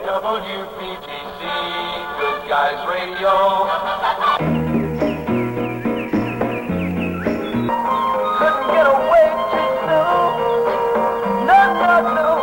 WPGC, Good Guys Radio. Couldn't get away too soon. No.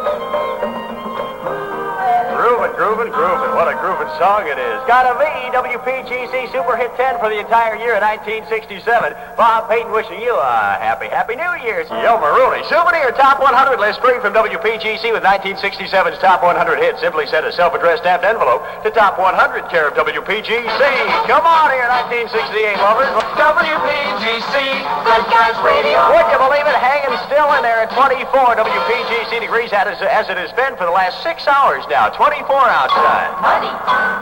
Groovin'. What a groovin' song it is. Gotta be WPGC Super Hit 10 for the entire year of 1967. Bob Payton wishing you a happy New Year's. Yo, Marooney. Souvenir Top 100 list free from WPGC with 1967's Top 100 hits. Simply send a self-addressed stamped envelope to Top 100 care of WPGC. Come on here, 1968 lovers. WPGC, Good Guys Radio. Would you believe it? Hanging still in there at 24 WPGC degrees as it has been for the last 6 hours now. 24 outside. Money.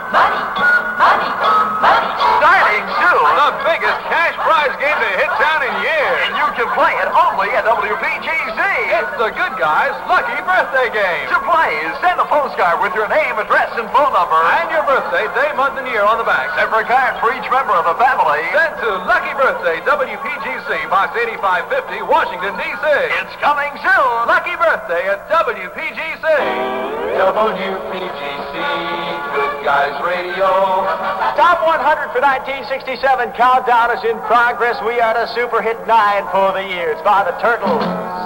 Starting soon. The biggest cash prize game to hit town in years. And you can play it only at WPGC. It's the Good Guys Lucky Birthday Game. To play, send a postcard with your name, address, and phone number. And your birthday, day, month, and year on the back. Separate card for each member of the family. Send to Lucky Birthday, WPGC, Box 8550, Washington, D.C. It's coming soon. Lucky Birthday at WPGC. WPGC, Good Guys Radio. Top 100 for 1967. Countdown is in progress. We are the Super Hit 9 for the year. It's by the Turtles.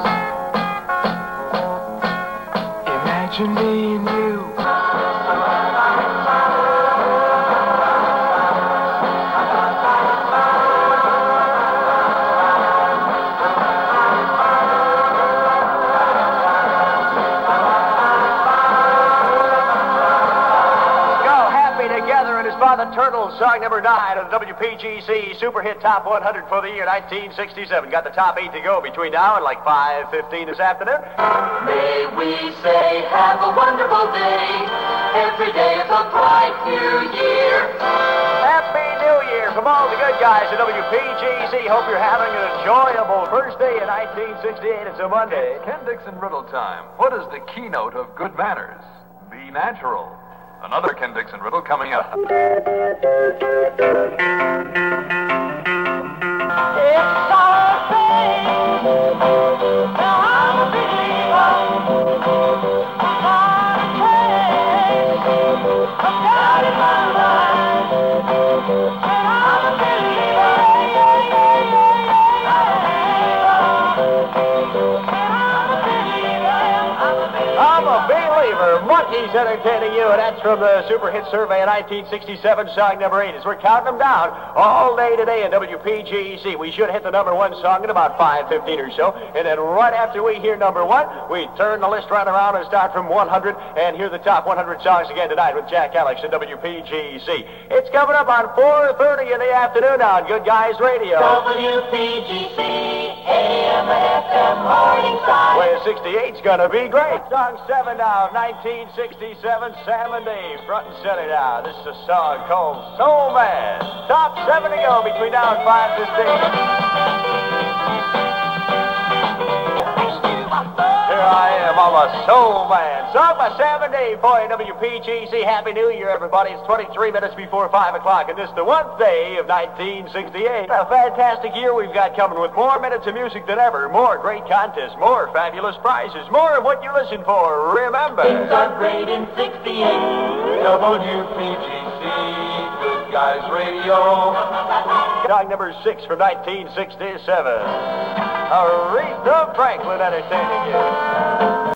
Imagine me and you. By the Turtles, song number 9 of the WPGC Super Hit Top 100 for the year 1967. Got the top 8 to go between now and like 5:15 this afternoon. May we say have a wonderful day. Every day is a bright new year. Happy New Year from all the good guys at WPGC. Hope you're having an enjoyable first day in 1968. It's a Monday. It's Ken Dixon Riddle time. What is the keynote of good manners? Be natural. Another Ken Dixon riddle coming up. It's our day. Now I'm a believer. I'm God in my life. And I'm a believer. I'm a believer. Monkeys entertaining you, and that's from the Super Hit Survey of 1967, song number 8. As we're counting them down all day today in WPGC, we should hit the number 1 song in about 5:15 or so, and then right after we hear number 1, we turn the list right around and start from 100 and hear the top 100 songs again tonight with Jack Alex and WPGC. It's coming up on 4:30 in the afternoon on Good Guys Radio. WPGC, AM, FM, Morningside. Way of 68's gonna be great. Song 7 now, 1967, Sam and Dave, front and center now. This is a song called Soul Man. Top 7 to go between now and 5:15. Here I am, I'm a soul man. Song by Sam and Dave for WPGC. Happy New Year, everybody. It's 23 minutes before 5 o'clock, and this is the 1st day of 1968. A fantastic year we've got coming with more minutes of music than ever, more great contests, more fabulous prizes, more of what you listen for. Remember, Things are great in 68. WPGC, Good Guys Radio. song number 6 from 1967. Aretha Franklin entertaining you.